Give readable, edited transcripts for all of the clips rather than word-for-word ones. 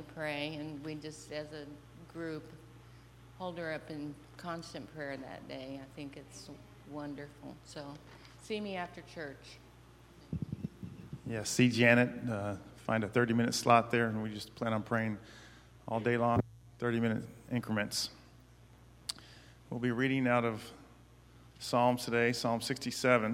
family pray, and we just, as a group, hold her up in constant prayer that day. I think it's wonderful. So see me after church. Yeah, see Janet, find a 30-minute slot there, and we just plan on praying all day long, 30-minute increments. We'll be reading out of Psalms today, Psalm 67.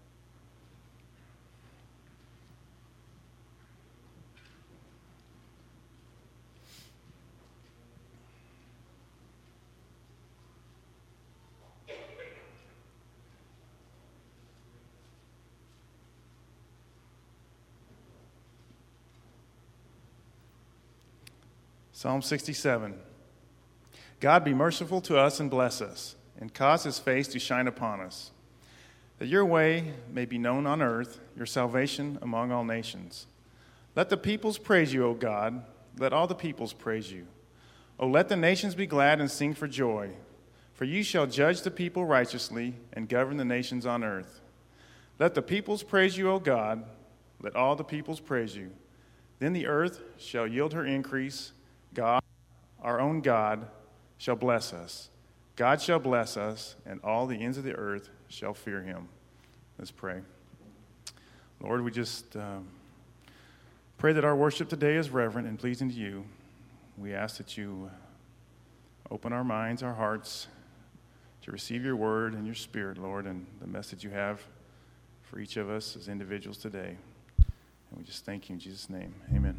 Psalm 67. God be merciful to us and bless us, and cause his face to shine upon us, that your way may be known on earth, your salvation among all nations. Let the peoples praise you, O God. Let all the peoples praise you. O let the nations be glad and sing for joy, for you shall judge the people righteously and govern the nations on earth. Let the peoples praise you, O God. Let all the peoples praise you. Then the earth shall yield her increase. God, our own God, shall bless us. God shall bless us, and all the ends of the earth shall fear him. Let's pray. Lord, we just pray that our worship today is reverent and pleasing to you. We ask that you open our minds, our hearts, to receive your word and your spirit, Lord, and the message you have for each of us as individuals today. And we just thank you in Jesus' name. Amen.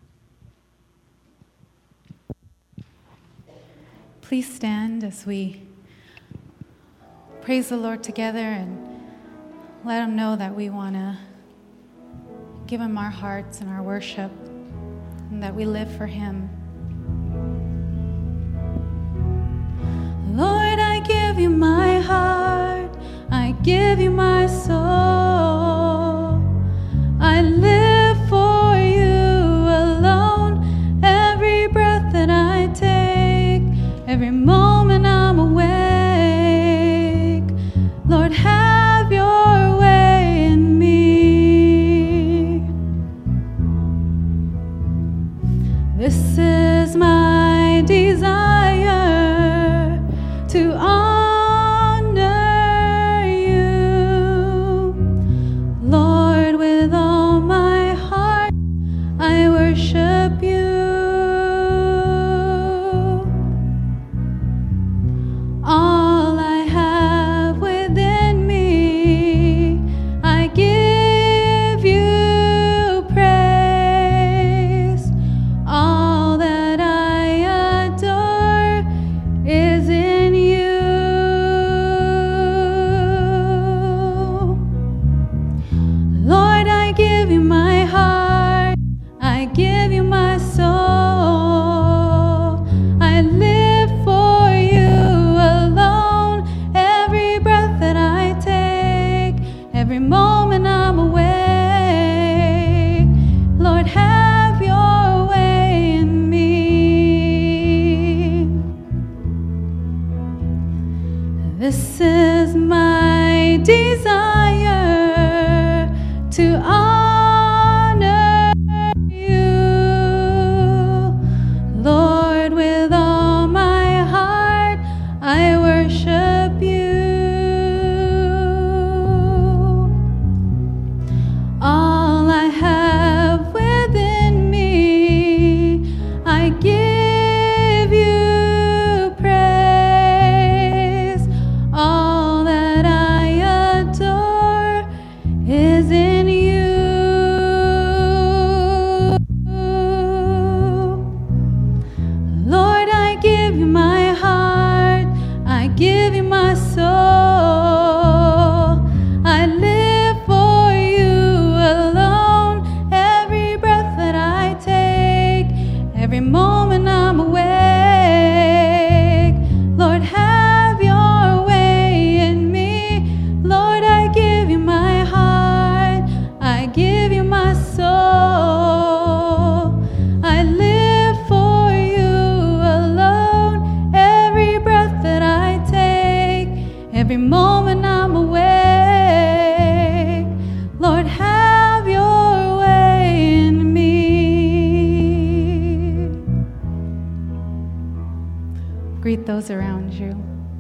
Please stand as we praise the Lord together and let him know that we want to give him our hearts and our worship and that we live for him. Lord, I give you my heart, I give you my soul. I live for you alone, every breath that I take, every moment I'm awake. Lord, have your way in me. This is my desire to honor you. Lord, with all my heart, I worship you. All I have within me, I give you praise. All that I adore is in you. Lord, I give you my heart, I give you my soul. I live for you alone, every breath that I take, every moment I'm awake. Lord, have your way in me. This is my desire to honor you. Lord, with all my heart, I worship you. All I have within me, I give you praise. All that I adore is in you. Lord, I give you my heart, I give you my soul. I live for you alone, every breath that I take, every moment I'm awake. Lord, have your way in me. Lord, I give you my heart, I give you my soul. I live for you alone, every breath that I take, every moment I'm awake. Lord, have your way in me. greet those around you.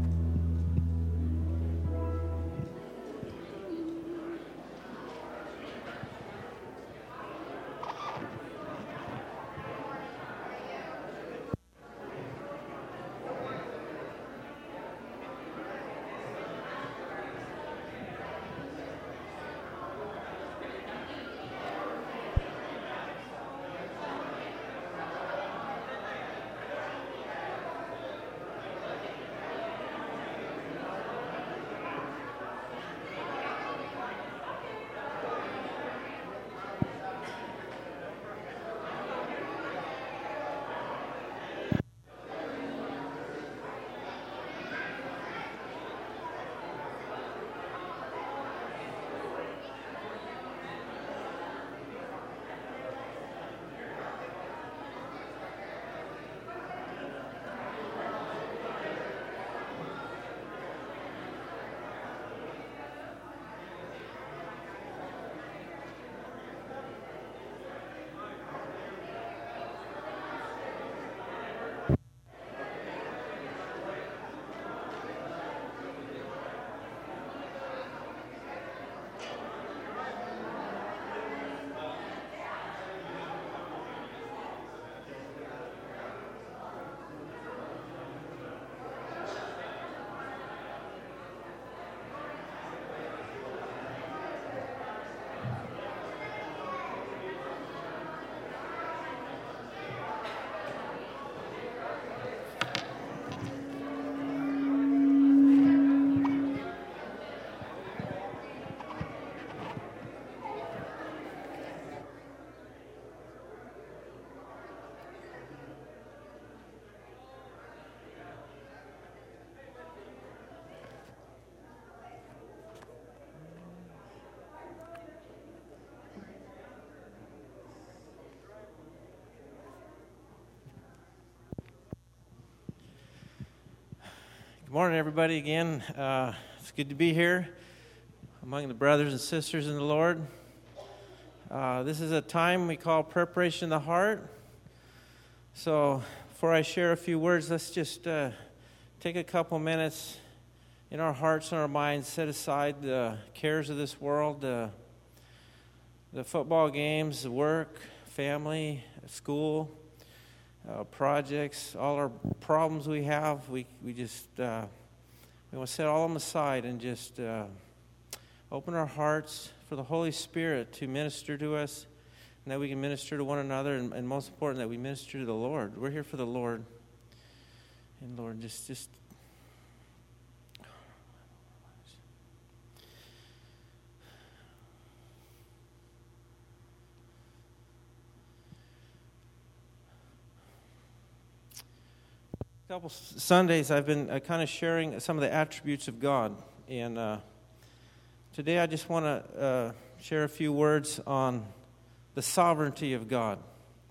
Good morning, everybody, again. It's good to be here among the brothers and sisters in the Lord. This is a time we call preparation of the heart. So before I share a few words, let's just take a couple minutes in our hearts and our minds, set aside the cares of this world, the football games, the work, family, school, projects, all our problems we have. We just we want to set all of them aside and just open our hearts for the Holy Spirit to minister to us, and that we can minister to one another, and most important, that we minister to the Lord. We're here for the Lord. And Lord, just a couple Sundays I've been kind of sharing some of the attributes of God, and today I just want to share a few words on the sovereignty of God.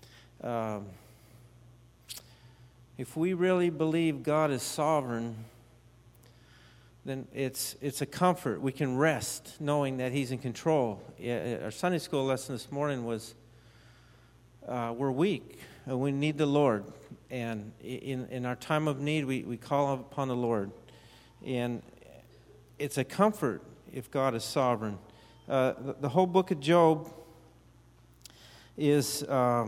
If we really believe God is sovereign, then it's a comfort. We can rest knowing that He's in control. Our Sunday school lesson this morning was we're weak and we need the Lord. And in our time of need, we call upon the Lord. And it's a comfort if God is sovereign. The whole book of Job is,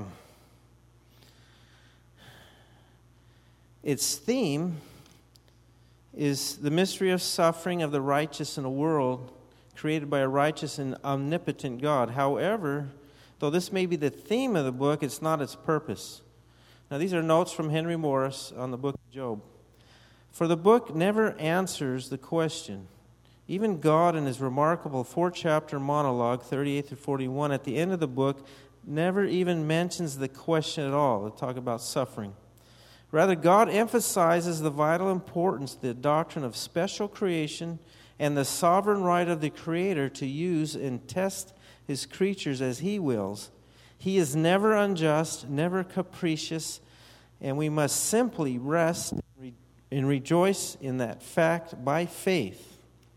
its theme is the mystery of suffering of the righteous in a world created by a righteous and omnipotent God. However, though this may be the theme of the book, it's not its purpose. Now, these are notes from Henry Morris on the book of Job. For the book never answers the question. Even God, in his remarkable 4-chapter monologue, 38 through 41, at the end of the book, never even mentions the question at all. They talk about suffering. Rather, God emphasizes the vital importance, the doctrine of special creation, and the sovereign right of the Creator to use and test His creatures as He wills. He is never unjust, never capricious, and we must simply rest and rejoice in that fact by faith.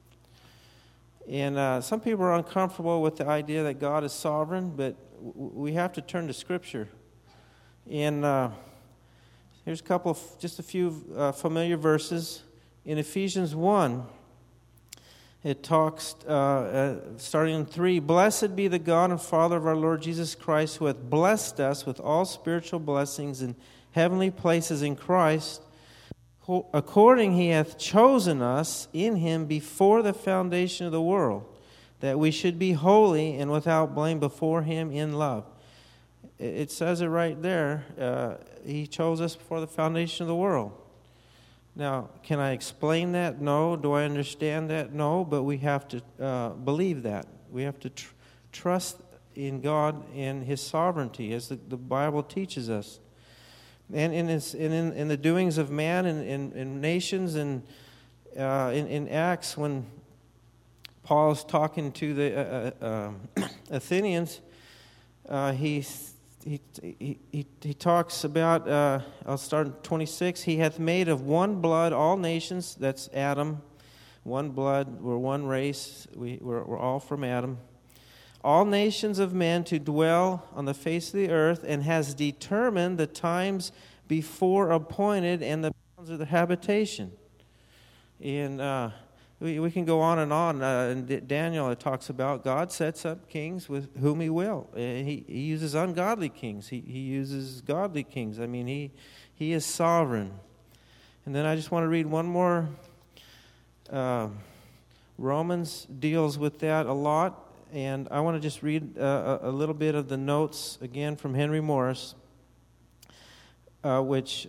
And some people are uncomfortable with the idea that God is sovereign, but we have to turn to Scripture. And Here's just a few familiar verses. In Ephesians 1, it talks, starting in 3, Blessed be the God and Father of our Lord Jesus Christ, who hath blessed us with all spiritual blessings in heavenly places in Christ, according he hath chosen us in him before the foundation of the world, that we should be holy and without blame before him in love. It says it right there. He chose us before the foundation of the world. Now, can I explain that? No. Do I understand that? No. But we have to believe that. We have to trust in God and his sovereignty, as the Bible teaches us. And in the doings of man and in nations and in Acts, when Paul is talking to the Athenians, he talks about, I'll start in 26, he hath made of one blood all nations, that's Adam, one blood, we're one race, we're all from Adam, all nations of men to dwell on the face of the earth, and has determined the times before appointed and the bounds of the habitation. And we can go on. In Daniel, it talks about God sets up kings with whom he will. He uses ungodly kings. He uses godly kings. I mean, he is sovereign. And then I just want to read one more. Romans deals with that a lot. And I want to just read a little bit of the notes again from Henry Morris, which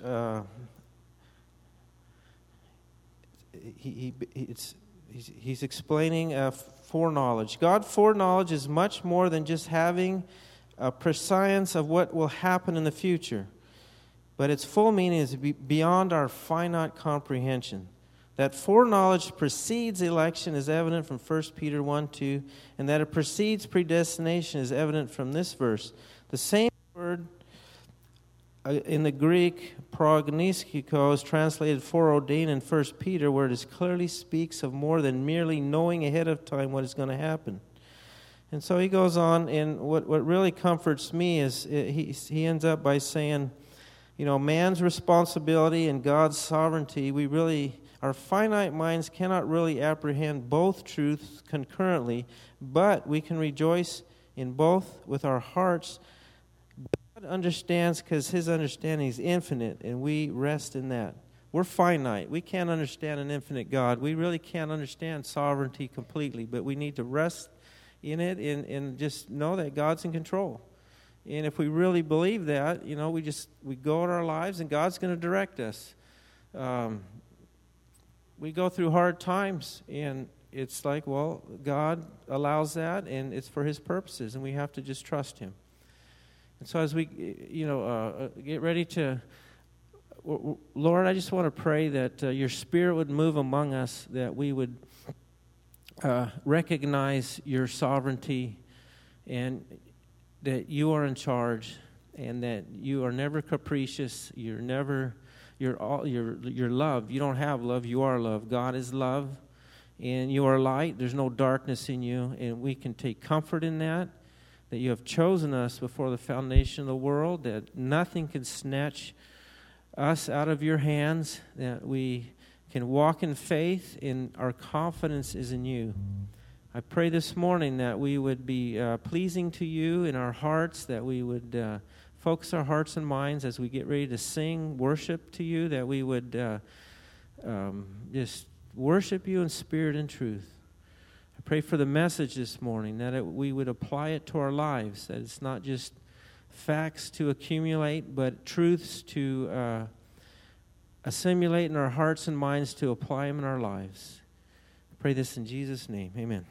he's explaining foreknowledge. God's foreknowledge is much more than just having a prescience of what will happen in the future, but its full meaning is beyond our finite comprehension. That foreknowledge precedes election is evident from 1 Peter 1:2, and that it precedes predestination is evident from this verse. The same word in the Greek, prognoskiko, is translated foreordained in 1 Peter, where it clearly speaks of more than merely knowing ahead of time what is going to happen. And so he goes on, and what really comforts me is he ends up by saying, man's responsibility and God's sovereignty, our finite minds cannot really apprehend both truths concurrently, but we can rejoice in both with our hearts. God understands because his understanding is infinite, and we rest in that. We're finite. We can't understand an infinite God. We really can't understand sovereignty completely, but we need to rest in it and just know that God's in control. And if we really believe that, we go in our lives and God's going to direct us. We go through hard times, and it's like, well, God allows that, and it's for his purposes, and we have to just trust him. And so as we, get ready to, Lord, I just want to pray that your Spirit would move among us, that we would recognize your sovereignty, and that you are in charge, and that you are never capricious. You're love. You don't have love. You are love. God is love, and you are light. There's no darkness in you, and we can take comfort in that you have chosen us before the foundation of the world, that nothing can snatch us out of your hands, that we can walk in faith, and our confidence is in you. I pray this morning that we would be pleasing to you in our hearts, that we would focus our hearts and minds as we get ready to sing worship to you, that we would just worship you in spirit and truth. I pray for the message this morning, that we would apply it to our lives, that it's not just facts to accumulate, but truths to assimilate in our hearts and minds, to apply them in our lives. I pray this in Jesus' name. Amen.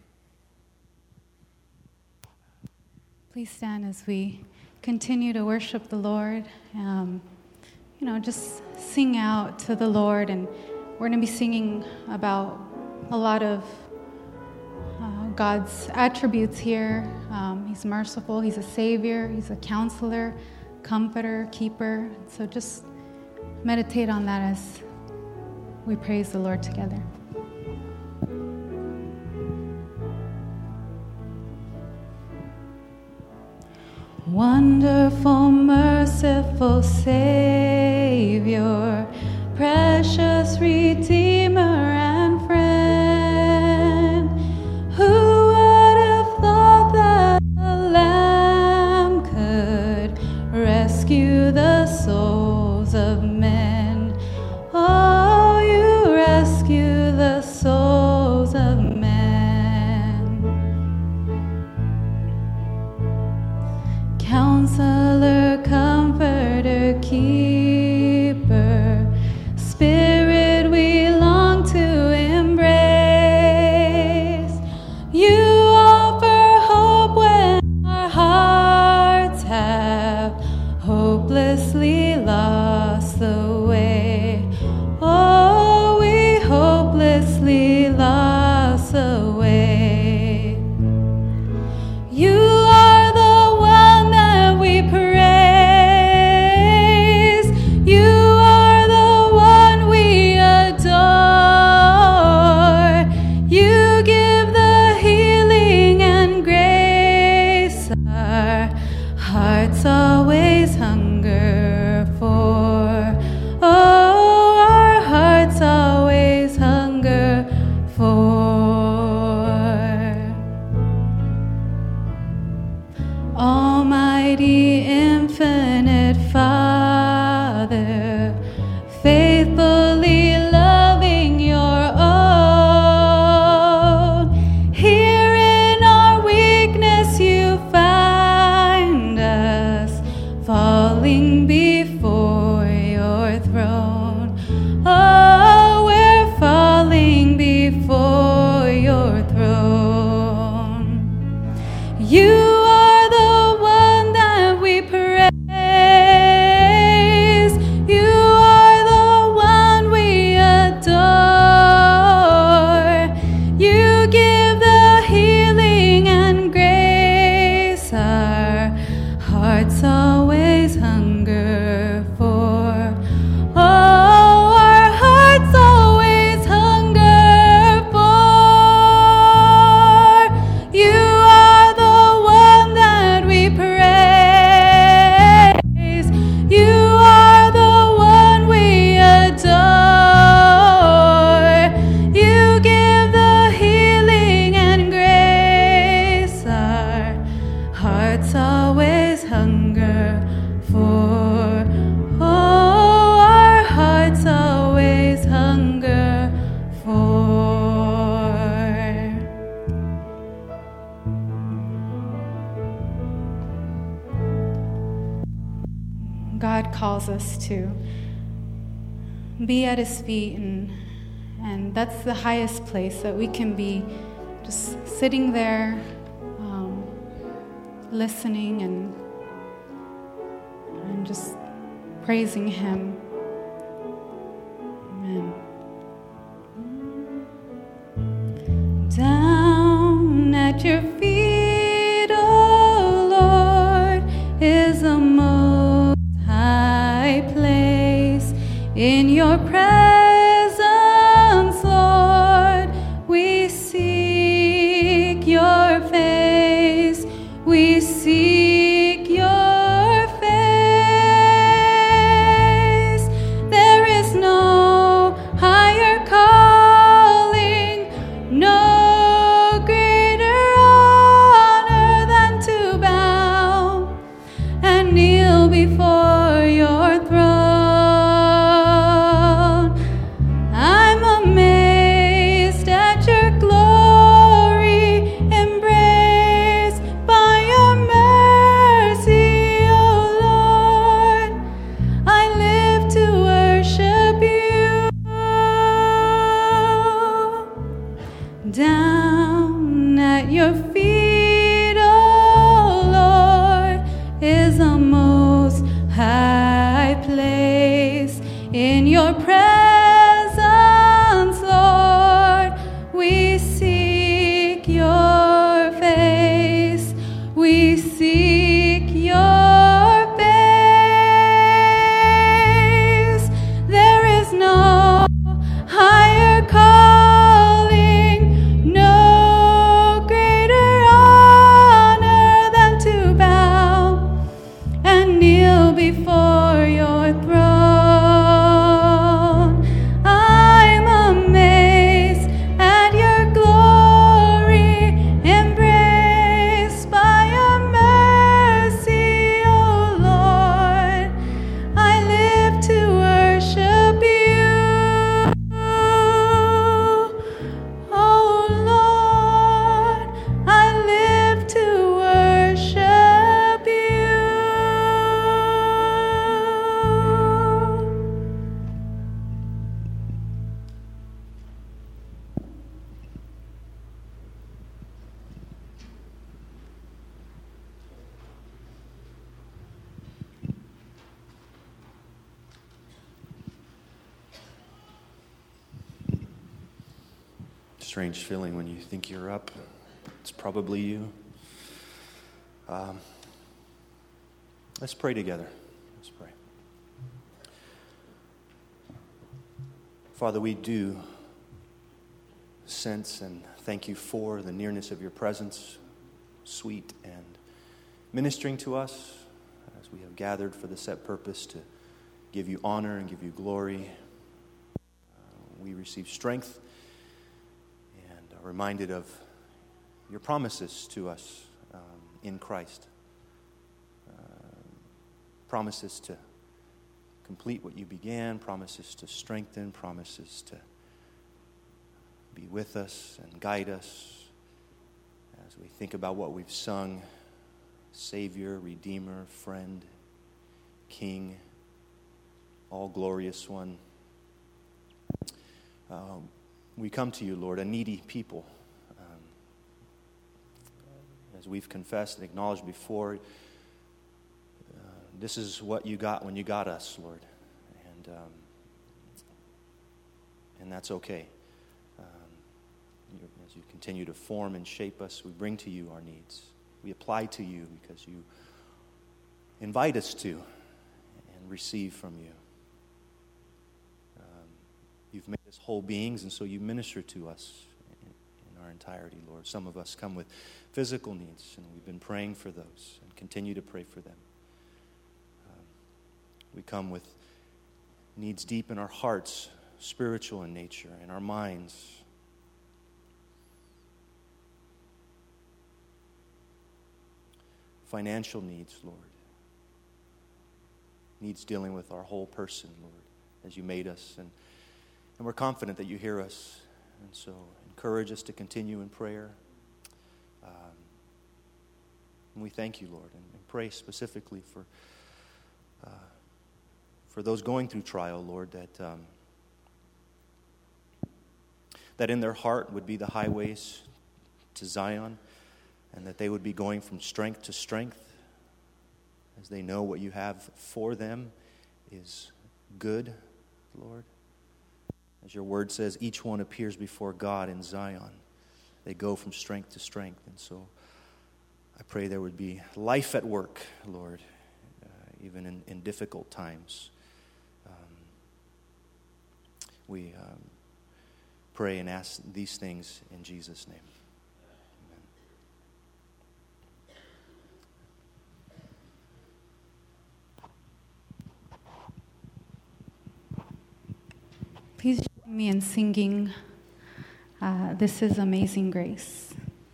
Please stand as we continue to worship the Lord. Just sing out to the Lord, and we're going to be singing about a lot of God's attributes here. He's merciful, he's a savior, he's a counselor, comforter, keeper. So just meditate on that as we praise the Lord together. Wonderful, merciful Savior, precious Redeemer and friend, who would have thought that a lamb could rescue the souls of men? Oh, you rescue the souls of men. Counselor, Comforter, Keeper, Spirit we long to embrace. You offer hope when our hearts have hopelessly lost the way. Oh, we hopelessly lost the way. You are the one that we praise. You are the one we adore. You give the healing and grace our hearts always hunger for. Oh, our hearts always hunger for. Almighty, infinite Father, faithfully loving your own. Here in our weakness you find us, falling before your throne. Oh, we're falling before your throne. You are the one that we praise. You are the one we adore. You give the healing and grace our hearts always hunger for. Oh, our hearts always hunger for. You are the one that we praise. You are the one we adore. You give the healing and grace our hearts always hunger for. Oh, our hearts always hunger for. God calls us to be at his feet, and that's the highest place that we can be, just sitting there, listening and just praising him. Amen. Down at your feet, oh Lord, is a most high place. In your presence, Lord, we seek your face. We seek your face. There is no higher calling, no greater honor than to bow and kneel before your throne. I'm amazed at your glory, embraced by your mercy, O Lord. I live to worship you. Down at your feet, O Lord, is a most high place. In your presence, Lord, we seek your face. We seek your face. There is no higher calling, no greater honor than to bow strange feeling when you think you're up. It's probably you. Let's pray together. Let's pray. Father, we do sense and thank you for the nearness of your presence, sweet and ministering to us as we have gathered for the set purpose to give you honor and give you glory. We receive strength and are reminded of your promises to us in Christ. Promises to complete what you began, promises to strengthen, promises to be with us and guide us as we think about what we've sung: Savior, Redeemer, Friend, King, all glorious one. We come to you, Lord, a needy people. As we've confessed and acknowledged before, this is what you got when you got us, Lord. And that's okay. As you continue to form and shape us, we bring to you our needs. We apply to you because you invite us to and receive from you. You've made us whole beings, and so you minister to us in our entirety, Lord. Some of us come with physical needs, and we've been praying for those and continue to pray for them. We come with needs deep in our hearts, spiritual in nature, in our minds. Financial needs, Lord. Needs dealing with our whole person, Lord, as you made us. And we're confident that you hear us. And so encourage us to continue in prayer. And we thank you, Lord, and pray specifically for those going through trial, Lord, that in their heart would be the highways to Zion, and that they would be going from strength to strength as they know what you have for them is good, Lord. As your word says, each one appears before God in Zion. They go from strength to strength. And so I pray there would be life at work, Lord, even in difficult times. We pray and ask these things in Jesus' name. Please join me in singing This is Amazing Grace.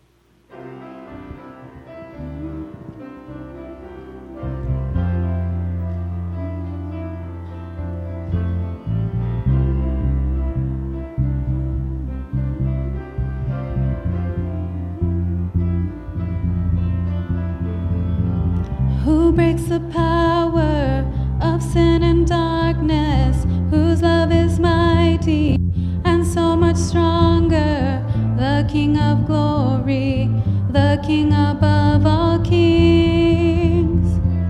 Who breaks the power of sin and darkness, whose love is mighty and so much stronger, the King of glory, the King above all kings,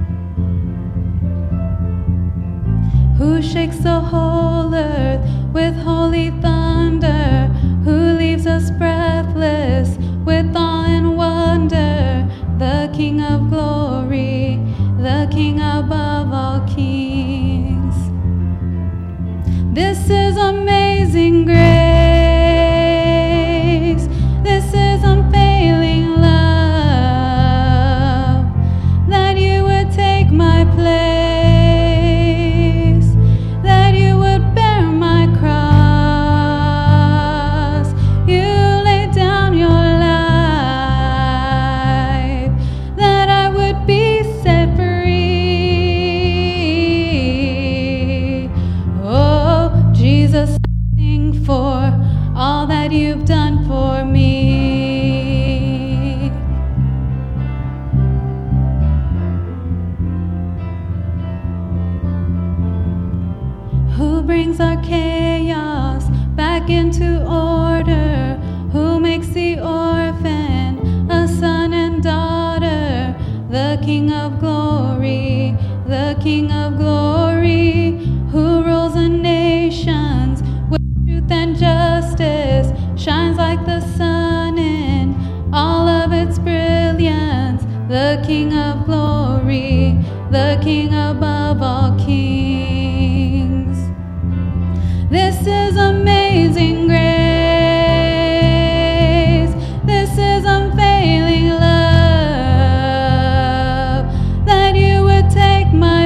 who shakes the whole earth with holy thunder, who leaves us breathless with awe and wonder, the King of glory, the King above all kings. This is amazing grace. This is unfailing love, that you would take my place, that you would bear my cross. You laid down your life, that I would be set free. Oh, Jesus, thank you for all that you've done for me. Who brings our chaos back into order, who makes the orphan a son and daughter, the King of glory, the King of glory, who rules the nations with truth and justice, shines like the sun in all of its brilliance. The King of glory, the King above all kings. This is amazing grace. This is unfailing love, that you would take my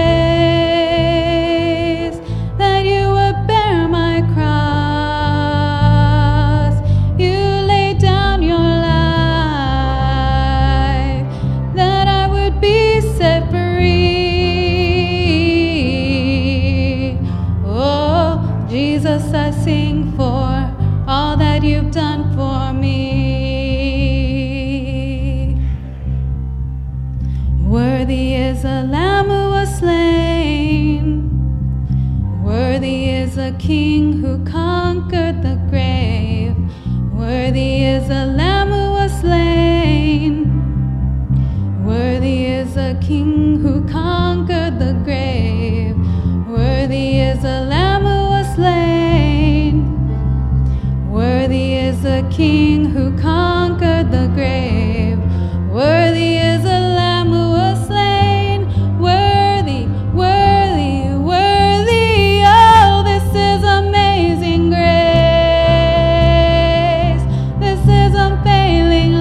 place, that you would bear my cross. You laid down your life, that I would be set free. Oh, Jesus, I sing for all that you've done for me. Worthy is the Lamb who was slain. Worthy is the King who conquered the grave. Worthy is the Lamb who was slain. Worthy is the King who conquered the grave. Worthy is the Lamb who was slain. Worthy is the King who conquered the grave. Worthy is the Lamb who was slain. Worthy, worthy, worthy. Oh, this is amazing grace. This is unfailing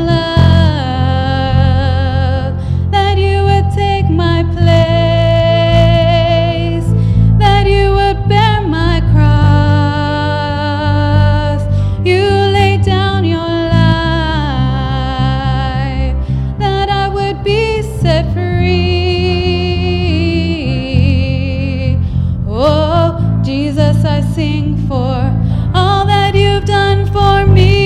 love, that you would take my place, that you would bear my cross. You laid down your life, that I would be set free. Oh, Jesus, I sing for all that you've done for me.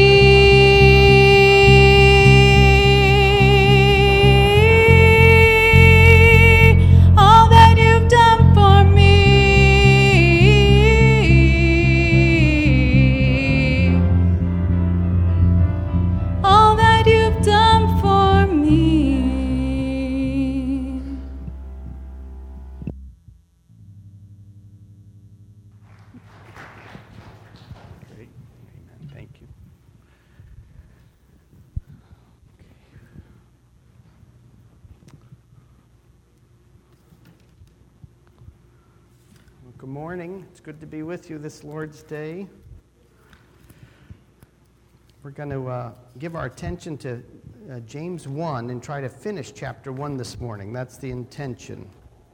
All that you've done for me. All that you've done for me. Great. Amen. Thank you. Well, good morning. It's good to be with you this Lord's Day. We're going to give our attention to James 1 and try to finish chapter 1 this morning. That's the intention.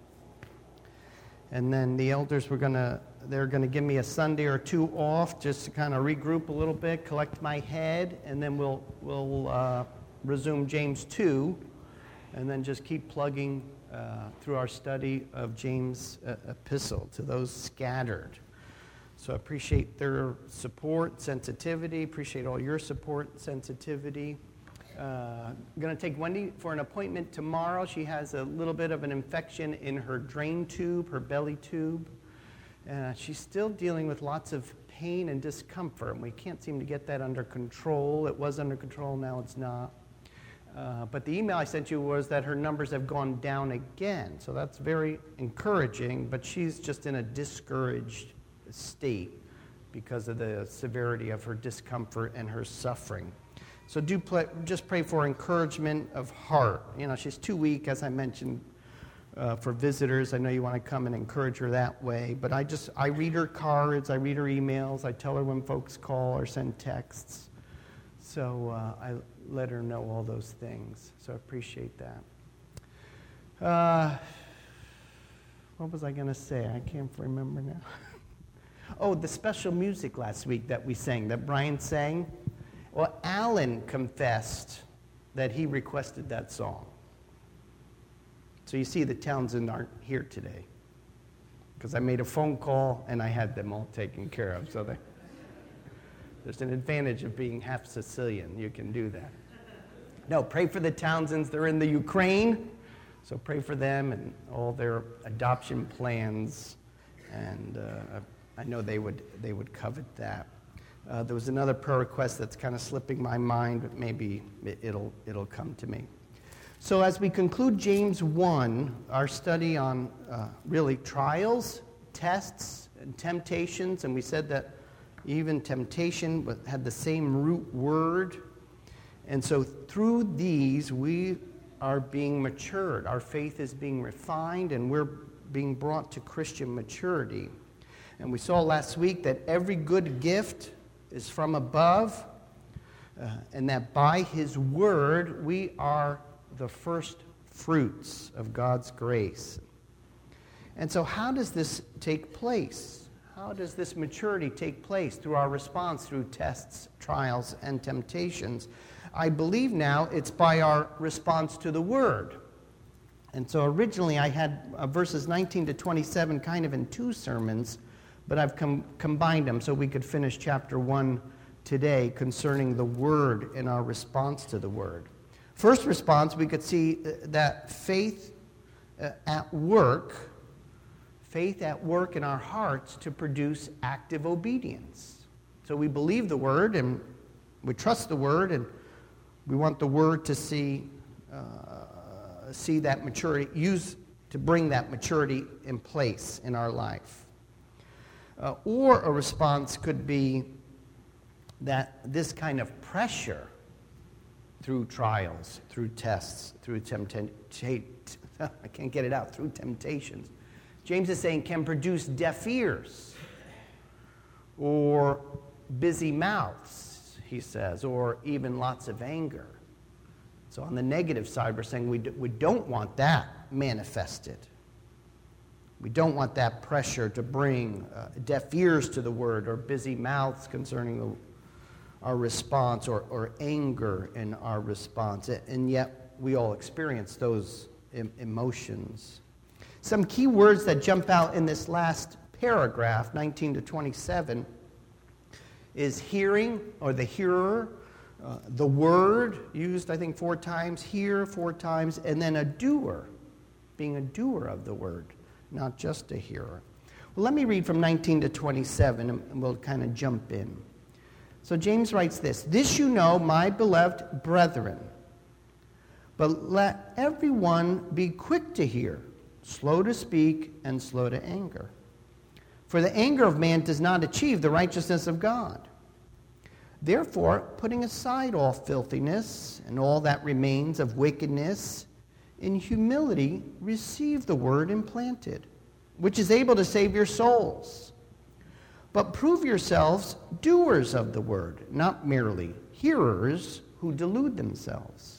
And then the elders they're going to give me a Sunday or two off just to kind of regroup a little bit, collect my head, and then we'll resume James 2, and then just keep plugging through our study of James' epistle to those scattered. So I appreciate their support, sensitivity, appreciate all your support, sensitivity. I'm going to take Wendy for an appointment tomorrow. She has a little bit of an infection in her drain tube, her belly tube. She's still dealing with lots of pain and discomfort, and we can't seem to get that under control. It was under control, now it's not. But the email I sent you was that her numbers have gone down again, so that's very encouraging, but she's just in a discouraged state because of the severity of her discomfort and her suffering. So just pray for encouragement of heart. You know, she's too weak, as I mentioned, for visitors. I know you want to come and encourage her that way. But I read her cards, I read her emails, I tell her when folks call or send texts. So I let her know all those things. So I appreciate that. What was I going to say? I can't remember now. Oh, the special music last week that we sang, that Brian sang. Well, Alan confessed that he requested that song. So you see the Townsend aren't here today because I made a phone call and I had them all taken care of. So there's an advantage of being half Sicilian. You can do that. No, pray for the Townsends. They're in the Ukraine. So pray for them and all their adoption plans. And I know they would covet that. There was another prayer request that's kind of slipping my mind, but maybe it'll come to me. So as we conclude James 1, our study on really trials, tests, and temptations, and we said that even temptation had the same root word. And so through these, we are being matured. Our faith is being refined, and we're being brought to Christian maturity. And we saw last week that every good gift is from above, and that by His Word, we are the first fruits of God's grace. And so how does this take place? How does this maturity take place? Through our response, through tests, trials, and temptations. I believe now it's by our response to the Word. And so originally I had verses 19 to 27 kind of in two sermons, but I've combined them so we could finish chapter 1 today concerning the Word and our response to the Word. First response, we could see that faith at work in our hearts to produce active obedience. So we believe the Word and we trust the Word, and we want the Word to see that maturity, use to bring that maturity in place in our life. Or a response could be that this kind of pressure through trials, through tests, through I can't get it out, through temptations. James is saying can produce deaf ears or busy mouths, he says, or even lots of anger. So on the negative side, we're saying we don't want that manifested. We don't want that pressure to bring deaf ears to the Word or busy mouths concerning our response or anger in our response. And yet we all experience those emotions. Some key words that jump out in this last paragraph, 19 to 27, is hearing, or the hearer, the word, used I think 4 times, hear 4 times, and then a doer, being a doer of the word, not just a hearer. Well, let me read from 19 to 27, and we'll kind of jump in. So James writes this, "This you know, my beloved brethren, but let everyone be quick to hear, slow to speak, and slow to anger. For the anger of man does not achieve the righteousness of God. Therefore, putting aside all filthiness and all that remains of wickedness, in humility receive the word implanted, which is able to save your souls. But prove yourselves doers of the word, not merely hearers who delude themselves.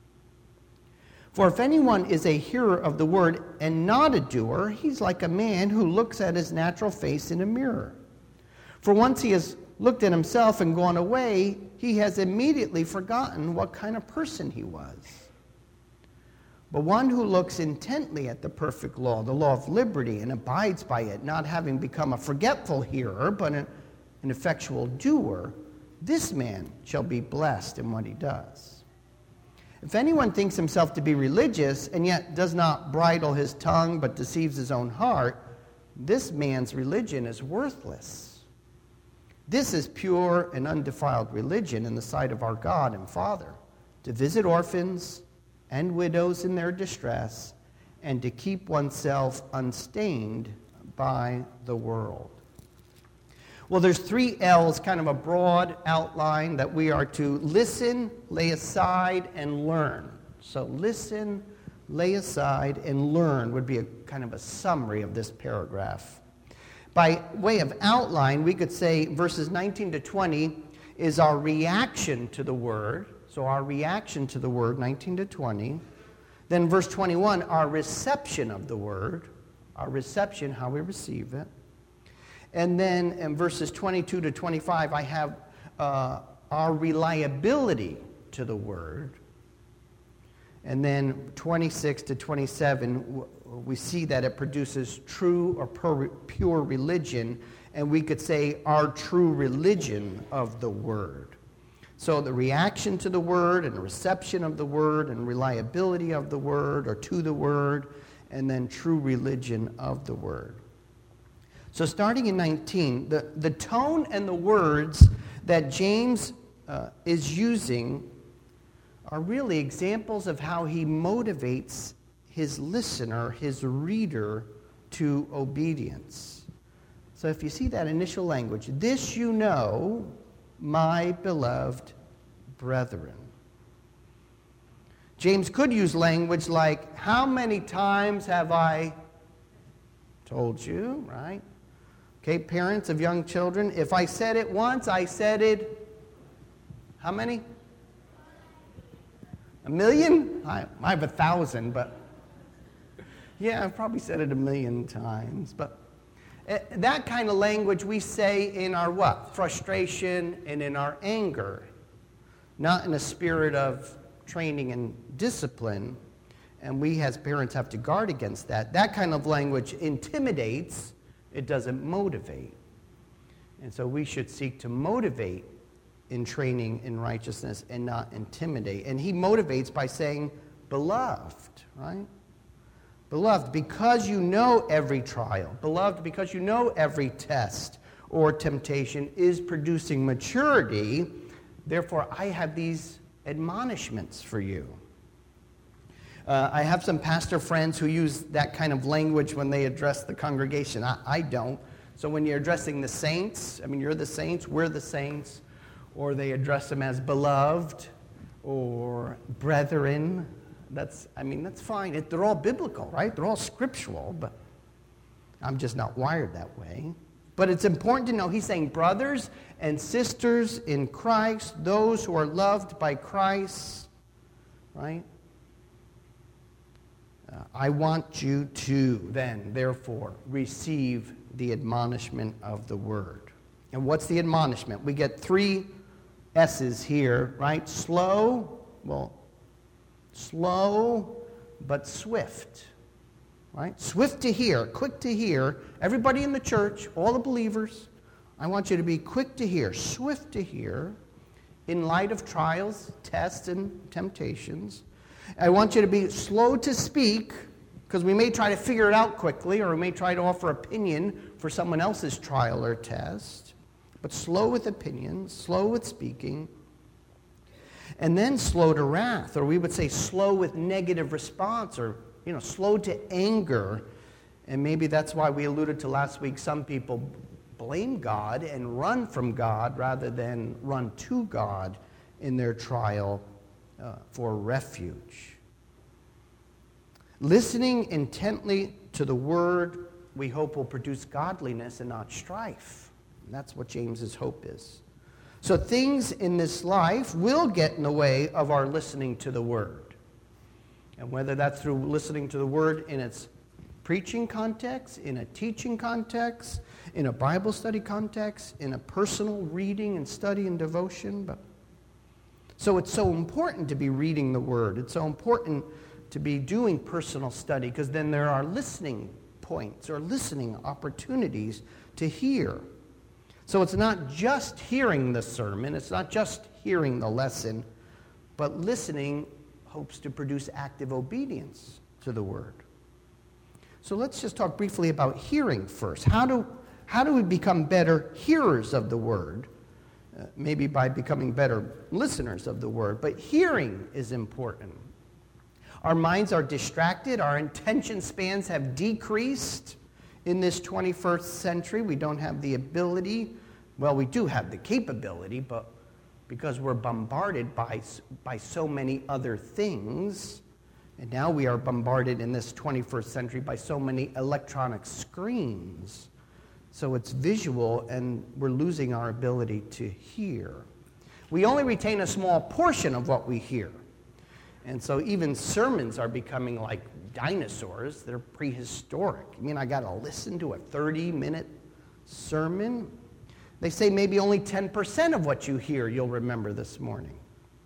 For if anyone is a hearer of the word and not a doer, he's like a man who looks at his natural face in a mirror. For once he has looked at himself and gone away, he has immediately forgotten what kind of person he was. But one who looks intently at the perfect law, the law of liberty, and abides by it, not having become a forgetful hearer, but an effectual doer, this man shall be blessed in what he does. If anyone thinks himself to be religious and yet does not bridle his tongue but deceives his own heart, this man's religion is worthless. This is pure and undefiled religion in the sight of our God and Father, to visit orphans and widows in their distress, and to keep oneself unstained by the world." Well, there's 3 L's, kind of a broad outline that we are to listen, lay aside, and learn. So listen, lay aside, and learn would be a kind of a summary of this paragraph. By way of outline, we could say verses 19 to 20 is our reaction to the word. So our reaction to the word, 19 to 20. Then verse 21, our reception of the word. Our reception, how we receive it. And then in verses 22 to 25, I have our reliability to the word. And then 26 to 27, we see that it produces true or pure religion, and we could say our true religion of the word. So the reaction to the word and the reception of the word and reliability of the word or to the word, and then true religion of the word. So starting in 19, the tone and the words that James is using are really examples of how he motivates his listener, his reader, to obedience. So if you see that initial language, this you know, my beloved brethren. James could use language like, how many times have I told you, right? Okay, parents of young children, if I said it once, I said it, how many? 1,000,000? I have 1,000, but yeah, I've probably said it 1,000,000 times. But that kind of language we say in our what? Frustration and in our anger, not in a spirit of training and discipline, and we as parents have to guard against that. That kind of language intimidates, it doesn't motivate. And so we should seek to motivate in training in righteousness and not intimidate. And he motivates by saying, beloved, right? Beloved, because you know every trial, beloved, because you know every test or temptation is producing maturity, therefore I have these admonishments for you. I have some pastor friends who use that kind of language when they address the congregation. I don't. So when you're addressing the saints, I mean, you're the saints, we're the saints, or they address them as beloved or brethren. That's fine. They're all biblical, right? They're all scriptural, but I'm just not wired that way. But it's important to know he's saying brothers and sisters in Christ, those who are loved by Christ, right? I want you to then, therefore, receive the admonishment of the word. And what's the admonishment? We get 3 S's here, right? Slow but swift. Right? Swift to hear, quick to hear. Everybody in the church, all the believers, I want you to be quick to hear, swift to hear, in light of trials, tests, and temptations. I want you to be slow to speak, because we may try to figure it out quickly, or we may try to offer opinion for someone else's trial or test. But slow with opinions, slow with speaking, and then slow to wrath, or we would say slow with negative response, or slow to anger. And maybe that's why we alluded to last week, some people blame God and run from God rather than run to God in their trial for refuge. Listening intently to the word, we hope, will produce godliness and not strife. And that's what James's hope is. So things in this life will get in the way of our listening to the word. And whether that's through listening to the word in its preaching context, in a teaching context, in a Bible study context, in a personal reading and study and devotion. So it's so important to be reading the word. It's so important to be doing personal study, because then there are listening points or listening opportunities to hear. So it's not just hearing the sermon, it's not just hearing the lesson, but listening hopes to produce active obedience to the word. So let's just talk briefly about hearing first. How do we become better hearers of the word? Maybe by becoming better listeners of the word, but hearing is important. Our minds are distracted, our attention spans have decreased in this 21st century. We don't have the ability, well, we do have the capability, but because we're bombarded by so many other things, and now we are bombarded in this 21st century by so many electronic screens. So it's visual, and we're losing our ability to hear. We only retain a small portion of what we hear. And so even sermons are becoming like dinosaurs. They're prehistoric. I got to listen to a 30-minute sermon. They say maybe only 10% of what you hear you'll remember this morning.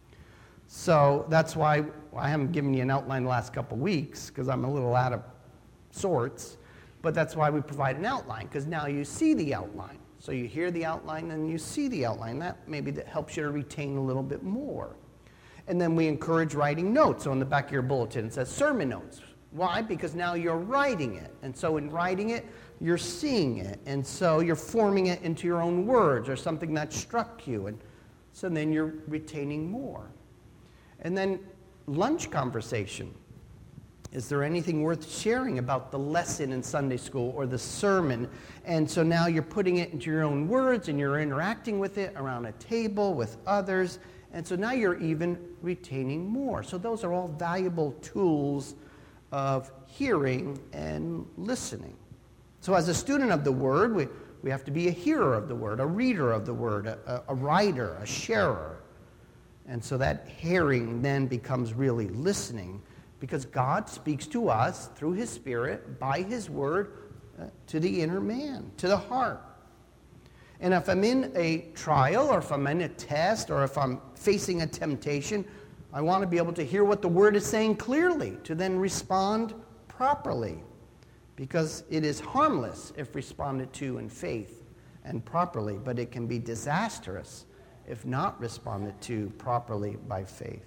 So that's why I haven't given you an outline the last couple weeks, because I'm a little out of sorts. But that's why we provide an outline, because now you see the outline. So you hear the outline and you see the outline. That helps you to retain a little bit more. And then we encourage writing notes. So on the back of your bulletin it says sermon notes. Why? Because now you're writing it. And so in writing it, you're seeing it. And so you're forming it into your own words or something that struck you. And so then you're retaining more. And then lunch conversation. Is there anything worth sharing about the lesson in Sunday school or the sermon? And so now you're putting it into your own words and you're interacting with it around a table with others. And so now you're even retaining more. So those are all valuable tools of hearing and listening. So as a student of the Word, we have to be a hearer of the Word, a reader of the Word, a writer, a sharer. And so that hearing then becomes really listening, because God speaks to us through His Spirit, by His Word, to the inner man, to the heart. And if I'm in a trial, or if I'm in a test, or if I'm facing a temptation, I want to be able to hear what the Word is saying clearly, to then respond properly. Because it is harmless if responded to in faith and properly, but it can be disastrous if not responded to properly by faith.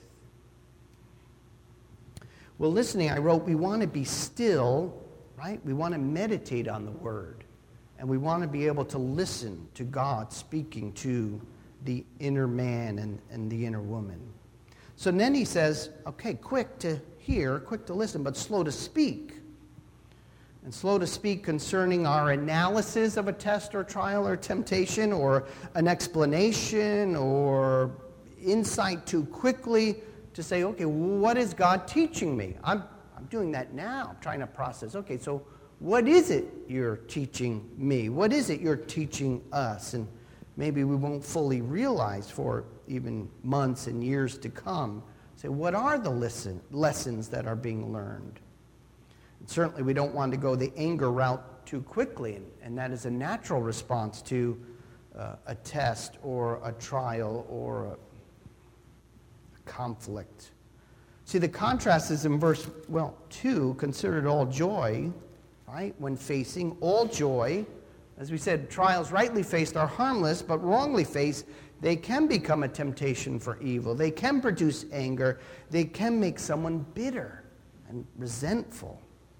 Well, listening, I wrote, we want to be still, right? We want to meditate on the Word. And we want to be able to listen to God speaking to the inner man and the inner woman. So then he says, okay, quick to hear, quick to listen, but slow to speak. And slow to speak concerning our analysis of a test or trial or temptation, or an explanation or insight too quickly, to say, okay, what is God teaching me? I'm doing that now. I'm trying to process. Okay, so what is it you're teaching me? What is it you're teaching us? And maybe we won't fully realize for even months and years to come. Say, what are the lessons that are being learned? And certainly we don't want to go the anger route too quickly, and that is a natural response to a test or a trial or a conflict. See, the contrast is in verse 2, consider it all joy, right? When facing all joy, as we said, trials rightly faced are harmless, but wrongly faced, they can become a temptation for evil. They can produce anger. They can make someone bitter and resentful,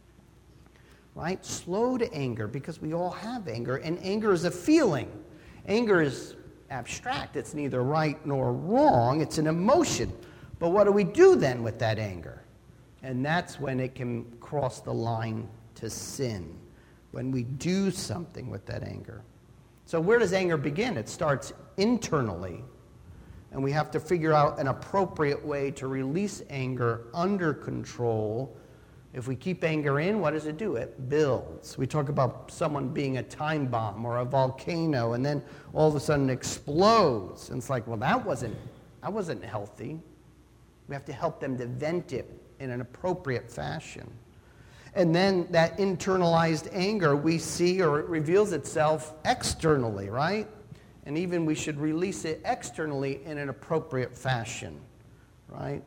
right? Slow to anger, because we all have anger, and anger is a feeling. Anger is abstract. It's neither right nor wrong. It's an emotion. But what do we do then with that anger? And that's when it can cross the line to sin, when we do something with that anger. So where does anger begin? It starts internally, and we have to figure out an appropriate way to release anger under control. If we keep anger in, what does it do? It builds. We talk about someone being a time bomb or a volcano, and then all of a sudden it explodes. And it's like, well, that wasn't healthy. We have to help them to vent it in an appropriate fashion. And then that internalized anger we see, or it reveals itself externally, right? And even we should release it externally in an appropriate fashion, right?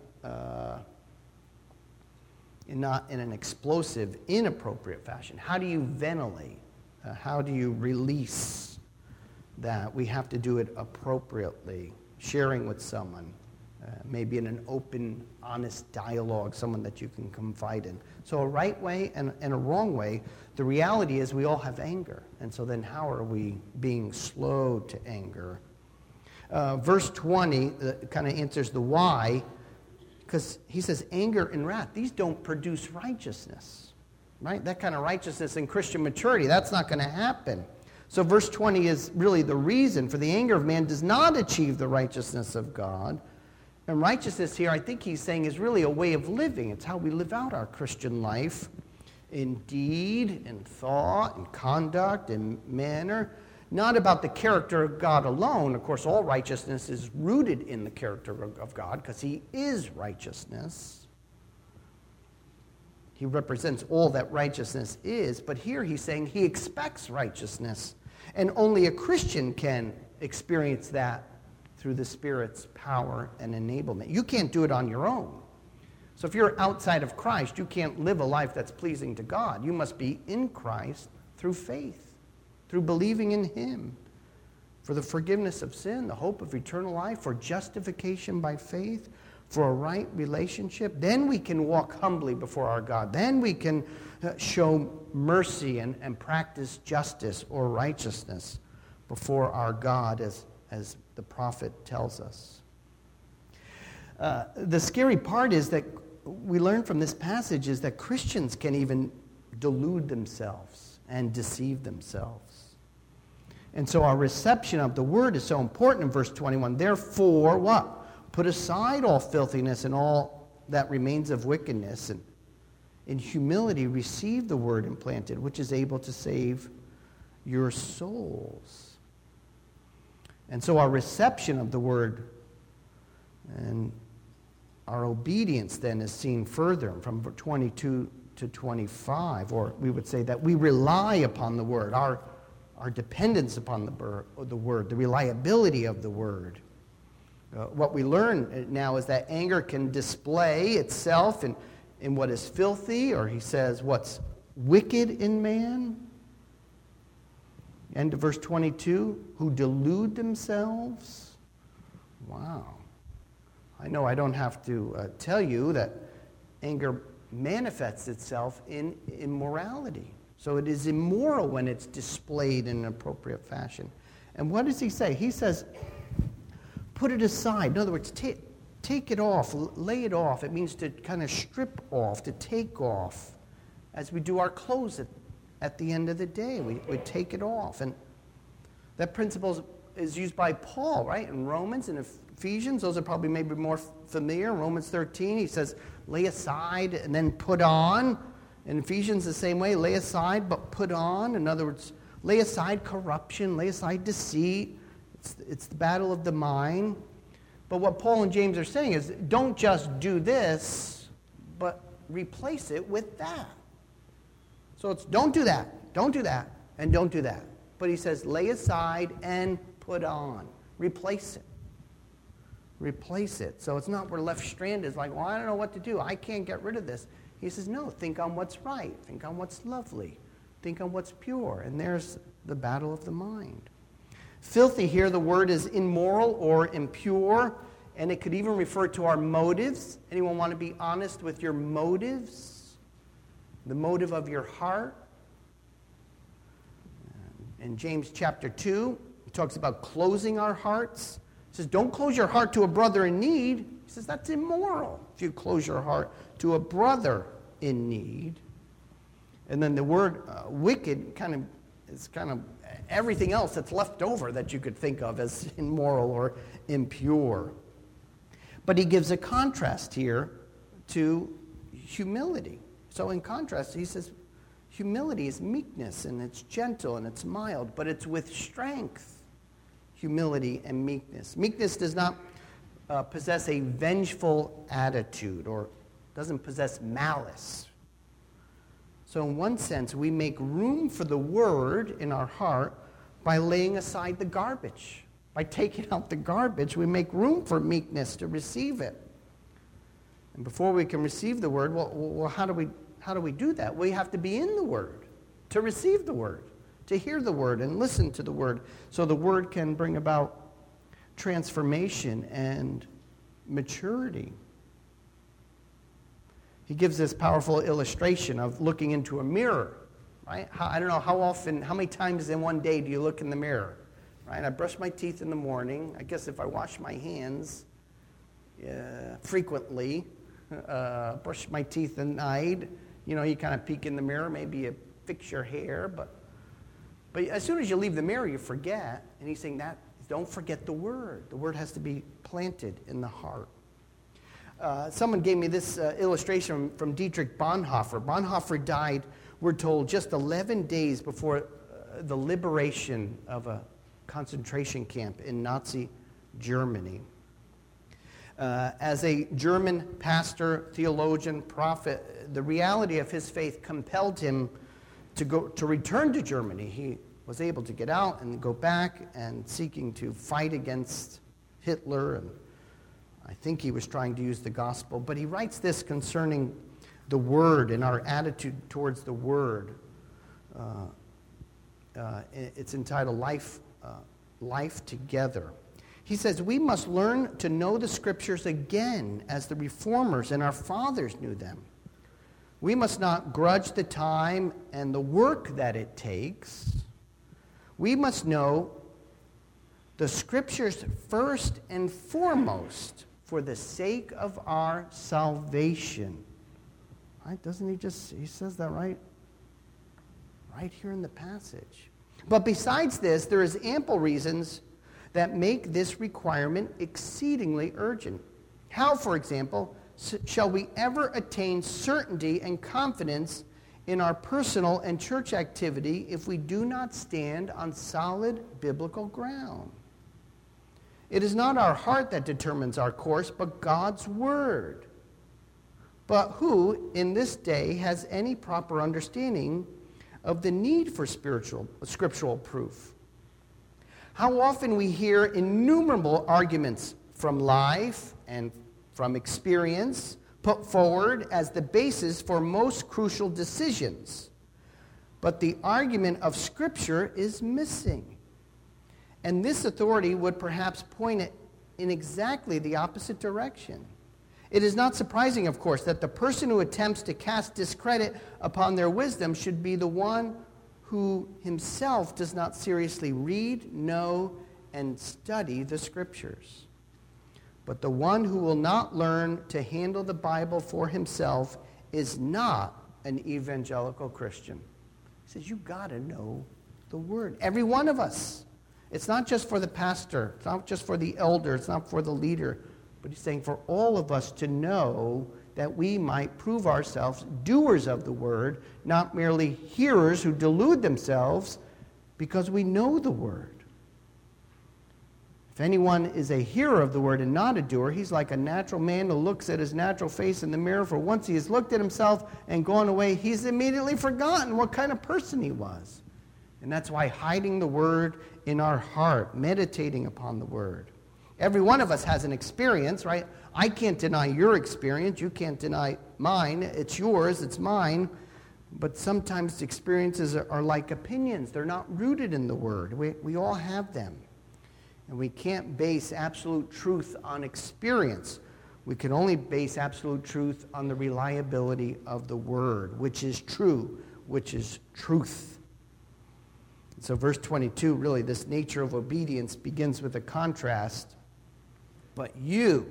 And not in an explosive, inappropriate fashion. How do you ventilate? How do you release that? We have to do it appropriately, sharing with someone, maybe in an open, honest dialogue, someone that you can confide in. So a right way and a wrong way. The reality is we all have anger. And so then how are we being slow to anger? Verse 20 kind of answers the why. Because he says anger and wrath, these don't produce righteousness, right? That kind of righteousness in Christian maturity, that's not going to happen. So verse 20 is really the reason for the anger of man does not achieve the righteousness of God. And righteousness here, I think he's saying, is really a way of living. It's how we live out our Christian life in deed, in thought, in conduct, in manner. Not about the character of God alone. Of course, all righteousness is rooted in the character of God, because he is righteousness. He represents all that righteousness is. But here he's saying he expects righteousness. And only a Christian can experience that through the Spirit's power and enablement. You can't do it on your own. So if you're outside of Christ, you can't live a life that's pleasing to God. You must be in Christ through faith, through believing in him, for the forgiveness of sin, the hope of eternal life, for justification by faith, for a right relationship. Then we can walk humbly before our God. Then we can show mercy and practice justice or righteousness before our God, as the prophet tells us. The scary part is that we learn from this passage is that Christians can even delude themselves and deceive themselves. And so our reception of the word is so important in verse 21. Therefore, what? Put aside all filthiness and all that remains of wickedness, and in humility receive the word implanted, which is able to save your souls. And so our reception of the word and our obedience then is seen further from 22 to 25, or we would say that we rely upon the word, our dependence upon the word, the reliability of the word. What we learn now is that anger can display itself in what is filthy, or he says what's wicked in man. End of verse 22, who delude themselves. Wow. I know I don't have to tell you that anger manifests itself in immorality. So it is immoral when it's displayed in an appropriate fashion. And what does he say? He says, put it aside. In other words, take it off, lay it off. It means to kind of strip off, to take off. As we do our clothes at the end of the day, we take it off. And that principle is used by Paul, right? In Romans and Ephesians, those are probably maybe more familiar. Romans 13, he says, lay aside and then put on. In Ephesians, the same way, lay aside but put on. In other words, lay aside corruption, lay aside deceit. It's the battle of the mind. But what Paul and James are saying is, don't just do this, but replace it with that. So it's don't do that, and don't do that. But he says, lay aside and put on. Replace it. Replace it. So it's not we're left stranded. It's like, well, I don't know what to do. I can't get rid of this. He says, no, think on what's right. Think on what's lovely. Think on what's pure. And there's the battle of the mind. Filthy here, the word is immoral or impure, and it could even refer to our motives. Anyone want to be honest with your motives? The motive of your heart? In James chapter 2, he talks about closing our hearts. He says, don't close your heart to a brother in need. He says, that's immoral if you close your heart to a brother in need. And then the word wicked is kind of everything else that's left over that you could think of as immoral or impure. But he gives a contrast here to humility. So in contrast, he says, humility is meekness, and it's gentle, and it's mild, but it's with strength. Humility and meekness. Meekness does not possess a vengeful attitude or doesn't possess malice. So in one sense, we make room for the word in our heart by laying aside the garbage. By taking out the garbage, we make room for meekness to receive it. And before we can receive the word, well, how do we do that? We have to be in the word to receive the word, to hear the word and listen to the word, so the word can bring about transformation and maturity. He gives this powerful illustration of looking into a mirror, right? I don't know how many times in one day do you look in the mirror, right? I brush my teeth in the morning. I guess if I wash my hands frequently, brush my teeth at night, you kind of peek in the mirror, maybe you fix your hair, but as soon as you leave the mirror, you forget. And he's saying that, don't forget the word. The word has to be planted in the heart. Someone gave me this illustration from Dietrich Bonhoeffer. Bonhoeffer died, we're told, just 11 days before the liberation of a concentration camp in Nazi Germany. As a German pastor, theologian, prophet, the reality of his faith compelled him to return to Germany. He was able to get out and go back and seeking to fight against Hitler, and I think he was trying to use the gospel. But he writes this concerning the word and our attitude towards the word. It's entitled Life Together. He says, we must learn to know the scriptures again as the reformers and our fathers knew them. We must not grudge the time and the work that it takes. We must know the scriptures first and foremost for the sake of our salvation. Right? Doesn't he says that right here in the passage. But besides this, there is ample reasons that make this requirement exceedingly urgent. How, for example, shall we ever attain certainty and confidence in our personal and church activity if we do not stand on solid biblical ground? It is not our heart that determines our course, but God's Word. But who in this day has any proper understanding of the need for scriptural proof? How often we hear innumerable arguments from life and from experience put forward as the basis for most crucial decisions. But the argument of Scripture is missing. And this authority would perhaps point it in exactly the opposite direction. It is not surprising, of course, that the person who attempts to cast discredit upon their wisdom should be the one who himself does not seriously read, know, and study the Scriptures. But the one who will not learn to handle the Bible for himself is not an evangelical Christian. He says, you've got to know the Word. Every one of us. It's not just for the pastor. It's not just for the elder. It's not for the leader. But he's saying for all of us to know that we might prove ourselves doers of the Word, not merely hearers who delude themselves because we know the Word. If anyone is a hearer of the Word and not a doer, he's like a natural man who looks at his natural face in the mirror, for once he has looked at himself and gone away, he's immediately forgotten what kind of person he was. And that's why hiding the Word in our heart, meditating upon the Word. Every one of us has an experience, right? I can't deny your experience. You can't deny mine. It's yours. It's mine. But sometimes experiences are like opinions. They're not rooted in the Word. We all have them. And we can't base absolute truth on experience. We can only base absolute truth on the reliability of the Word, which is true, which is truth. So verse 22, really, this nature of obedience begins with a contrast. But you,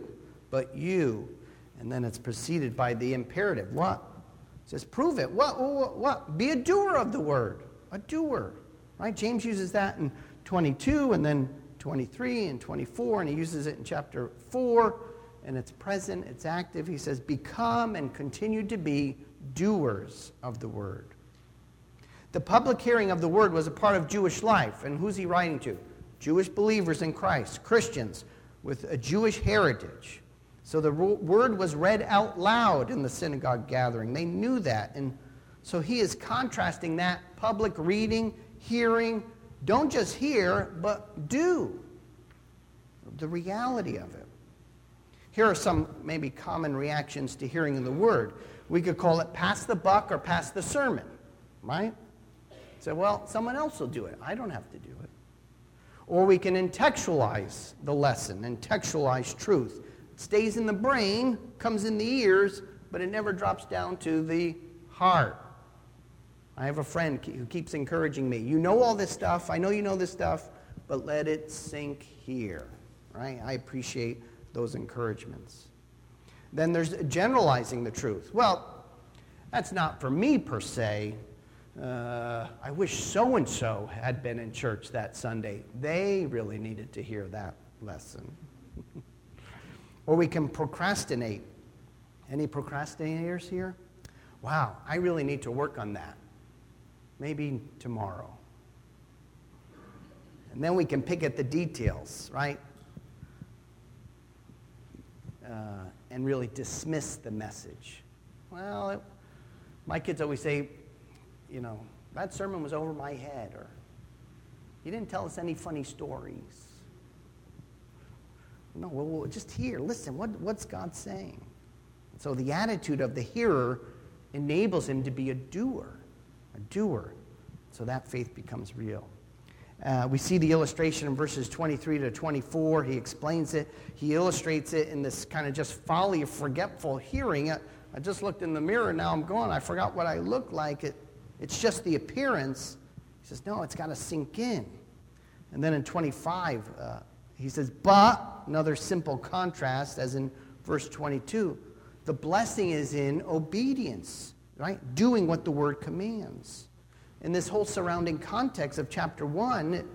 and then it's preceded by the imperative. What? It says, prove it. What? Be a doer of the Word. A doer. Right? James uses that in 22 and then 23 and 24, and he uses it in chapter 4, and it's present, it's active. He says, become and continue to be doers of the Word. The public hearing of the Word was a part of Jewish life, and who's he writing to? Jewish believers in Christ, Christians with a Jewish heritage. So the Word was read out loud in the synagogue gathering. They knew that, and so he is contrasting that public reading, hearing. Don't just hear, but do. The reality of it. Here are some maybe common reactions to hearing the Word. We could call it pass the buck or pass the sermon, right? Say, well, someone else will do it. I don't have to do it. Or we can intellectualize the lesson, intellectualize truth. It stays in the brain, comes in the ears, but it never drops down to the heart. I have a friend who keeps encouraging me. You know all this stuff. I know you know this stuff, but let it sink here. Right? I appreciate those encouragements. Then there's generalizing the truth. Well, that's not for me per se. I wish so-and-so had been in church that Sunday. They really needed to hear that lesson. Or we can procrastinate. Any procrastinators here? Wow, I really need to work on that. Maybe tomorrow. And then we can pick at the details, right? And really dismiss the message. Well, my kids always say, you know, that sermon was over my head, or you didn't tell us any funny stories. No, well, just hear, listen, what's God saying? So the attitude of the hearer enables him to be a doer. So that faith becomes real. We see the illustration in verses 23 to 24. He explains it. He illustrates it in this kind of just folly of forgetful hearing. I just looked in the mirror, now I'm gone. I forgot what I look like. It's just the appearance. He says, no, it's got to sink in. And then in 25, He says, but, another simple contrast, as in verse 22, the blessing is in obedience, right? Doing what the word commands. In this whole surrounding context of chapter 1,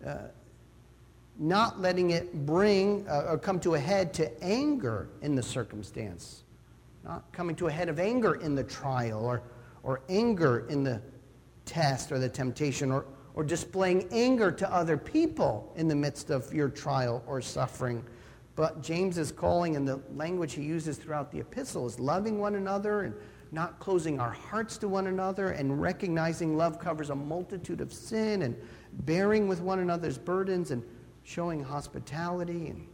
not letting it bring or come to a head to anger in the circumstance, not coming to a head of anger in the trial or anger in the test or the temptation or displaying anger to other people in the midst of your trial or suffering. But James is calling, and the language he uses throughout the epistle is loving one another and not closing our hearts to one another and recognizing love covers a multitude of sin and bearing with one another's burdens and showing hospitality. And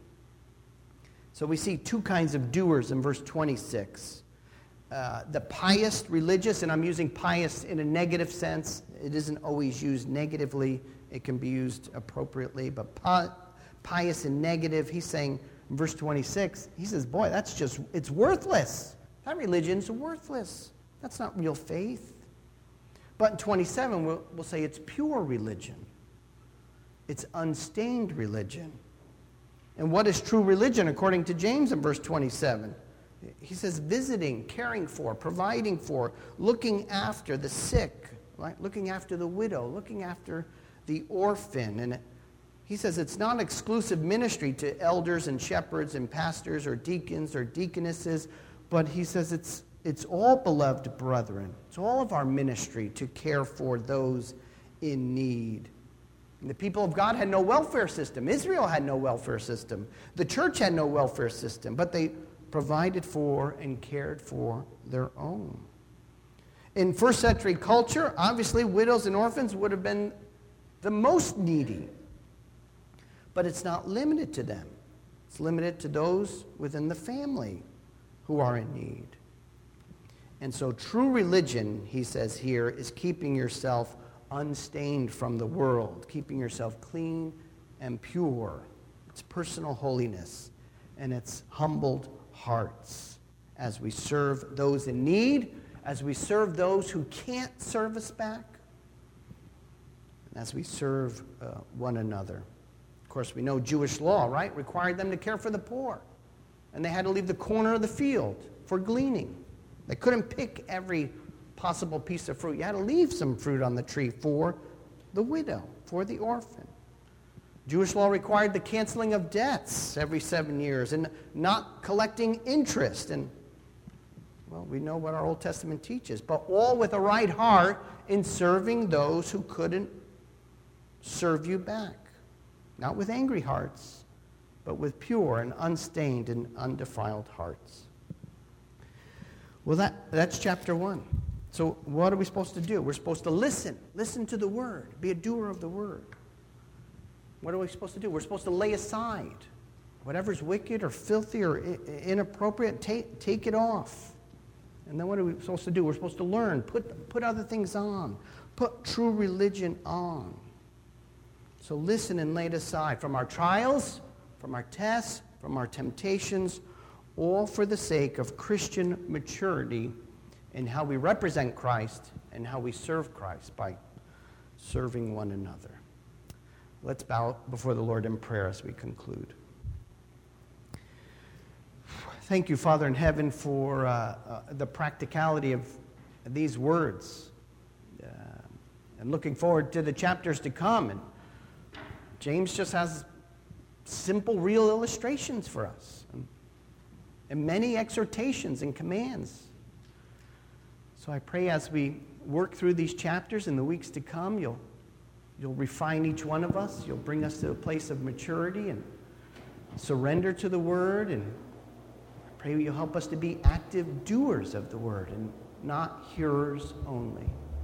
so we see two kinds of doers in verse 26. The pious, religious, and I'm using pious in a negative sense. It isn't always used negatively. It can be used appropriately. But pious and negative, he's saying in verse 26, he says, boy, it's worthless. That religion's worthless. That's not real faith. But in 27, we'll say it's pure religion. It's unstained religion. And what is true religion according to James in verse 27? He says visiting, caring for, providing for, looking after the sick, right? Looking after the widow, looking after the orphan. And he says it's not exclusive ministry to elders and shepherds and pastors or deacons or deaconesses, but he says it's all beloved brethren. It's all of our ministry to care for those in need. And the people of God had no welfare system. Israel had no welfare system. The church had no welfare system, but they provided for and cared for their own. In first century culture, obviously widows and orphans would have been the most needy. But it's not limited to them. It's limited to those within the family who are in need. And so true religion, he says here, is keeping yourself unstained from the world, keeping yourself clean and pure. It's personal holiness, and it's humbled hearts as we serve those in need, as we serve those who can't serve us back, and as we serve one another. Of course, we know Jewish law, right, required them to care for the poor, and they had to leave the corner of the field for gleaning. They couldn't pick every possible piece of fruit. You had to leave some fruit on the tree for the widow, for the orphan. Jewish law required the canceling of debts every 7 years and not collecting interest. And, well, we know what our Old Testament teaches, but all with a right heart in serving those who couldn't serve you back. Not with angry hearts, but with pure and unstained and undefiled hearts. Well, that's chapter 1. So what are we supposed to do? We're supposed to listen. Listen to the word. Be a doer of the word. What are we supposed to do? We're supposed to lay aside whatever's wicked or filthy or inappropriate. Take it off. And then what are we supposed to do? We're supposed to learn. Put other things on. Put true religion on. So listen and lay it aside from our trials, from our tests, from our temptations, all for the sake of Christian maturity in how we represent Christ and how we serve Christ by serving one another. Let's bow before the Lord in prayer as we conclude. Thank you, Father in heaven, for the practicality of these words. And looking forward to the chapters to come. And James just has simple, real illustrations for us. And many exhortations and commands. So I pray as we work through these chapters in the weeks to come, you'll refine each one of us. You'll bring us to a place of maturity and surrender to the Word. And I pray you'll help us to be active doers of the Word and not hearers only.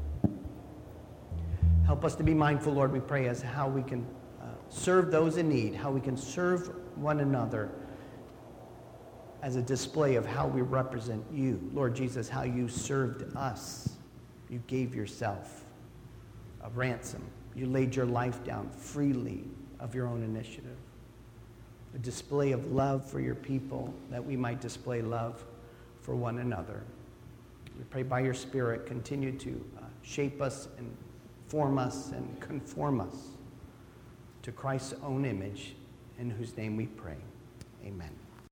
Help us to be mindful, Lord, we pray, as how we can serve those in need, how we can serve one another as a display of how we represent you. Lord Jesus, how you served us. You gave yourself a ransom. You laid your life down freely of your own initiative. A display of love for your people, that we might display love for one another. We pray by your Spirit, continue to shape us and form us and conform us to Christ's own image in whose name we pray. Amen.